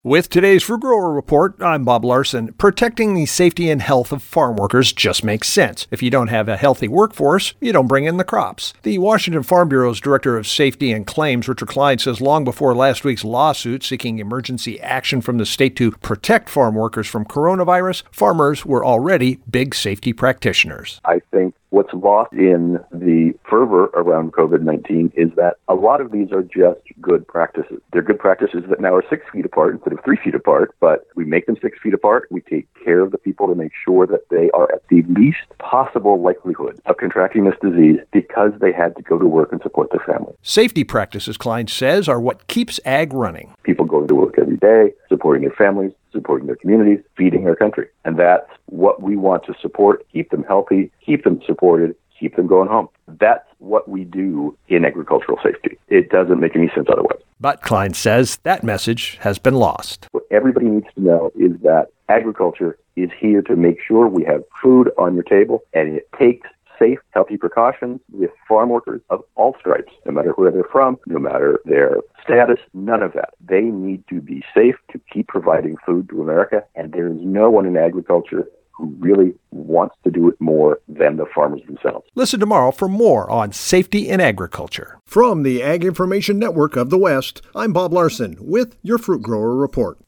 With today's Fruit Grower Report, I'm Bob Larson. Protecting the safety and health of farm workers just makes sense. If you don't have a healthy workforce, you don't bring in the crops. The Washington Farm Bureau's Director of Safety and Claims, Richard Klein, says long before last week's lawsuit seeking emergency action from the state to protect farm workers from coronavirus, farmers were already big safety practitioners. I think what's lost in the fervor around COVID-19 is that a lot of these are just good practices. They're good practices that now are 6 feet apart instead of 3 feet apart, but we make them 6 feet apart. We take care of the people to make sure that they are at the least possible likelihood of contracting this disease because they had to go to work and support their family. Safety practices, Klein says, are what keeps ag running. People going to work every day, supporting their families, supporting their communities, feeding their country. And that's what we want to support, keep them healthy, keep them supported, keep them going home. That's what we do in agricultural safety. It doesn't make any sense otherwise. But Klein says that message has been lost. What everybody needs to know is that agriculture is here to make sure we have food on your table, and it takes safe, healthy precautions with farm workers of all stripes, no matter where they're from, no matter their status, none of that. They need to be safe to keep providing food to America, and there is no one in agriculture who really wants to do it more than the farmers themselves. Listen tomorrow for more on safety in agriculture. From the Ag Information Network of the West, I'm Bob Larson with your Fruit Grower Report.